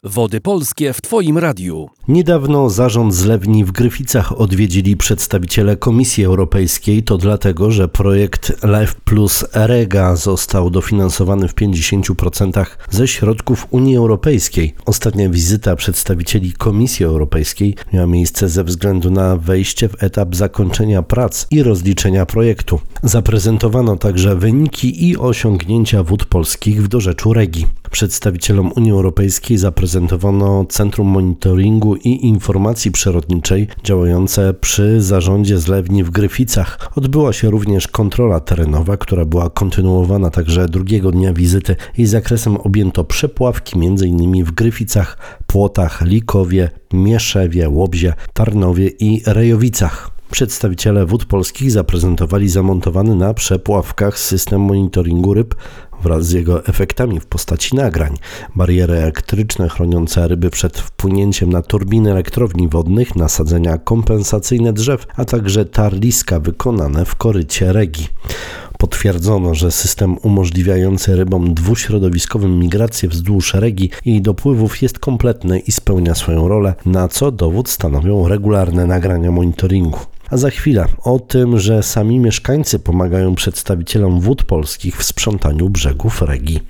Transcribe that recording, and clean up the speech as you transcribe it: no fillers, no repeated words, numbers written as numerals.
Wody Polskie w Twoim radiu. Niedawno zarząd zlewni w Gryficach odwiedzili przedstawiciele Komisji Europejskiej. To dlatego, że projekt Life Plus Rega został dofinansowany w 50% ze środków Unii Europejskiej. Ostatnia wizyta przedstawicieli Komisji Europejskiej miała miejsce ze względu na wejście w etap zakończenia prac i rozliczenia projektu. Zaprezentowano także wyniki i osiągnięcia Wód Polskich w dorzeczu Regi. Przedstawicielom Unii Europejskiej zaprezentowano Centrum Monitoringu i Informacji Przyrodniczej działające przy zarządzie zlewni w Gryficach. Odbyła się również kontrola terenowa, która była kontynuowana także drugiego dnia wizyty. Jej zakresem objęto przepławki m.in. w Gryficach, Płotach, Likowie, Mieszewie, Łobzie, Tarnowie i Rejowicach. Przedstawiciele Wód Polskich zaprezentowali zamontowany na przepławkach system monitoringu ryb wraz z jego efektami w postaci nagrań, bariery elektryczne chroniące ryby przed wpłynięciem na turbiny elektrowni wodnych, nasadzenia kompensacyjne drzew, a także tarliska wykonane w korycie Regi. Potwierdzono, że system umożliwiający rybom dwuśrodowiskowym migrację wzdłuż Regi i jej dopływów jest kompletny i spełnia swoją rolę, na co dowód stanowią regularne nagrania monitoringu. A za chwilę o tym, że sami mieszkańcy pomagają przedstawicielom Wód Polskich w sprzątaniu brzegów Regi.